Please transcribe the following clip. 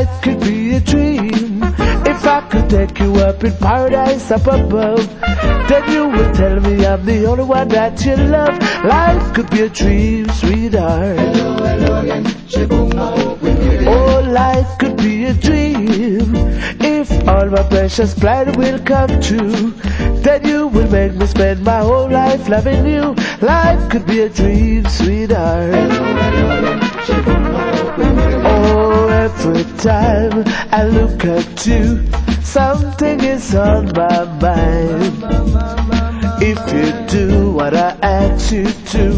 life could be a dream. If I could take you up in paradise up above, then you would tell me I'm the only one that you love. Life could be a dream, sweetheart. Oh, life could be a dream. If all my precious plans will come true, then you will make me spend my whole life loving you. Life could be a dream, sweetheart. Oh, every time I look at you, something is on my mind. If you do what I ask you to,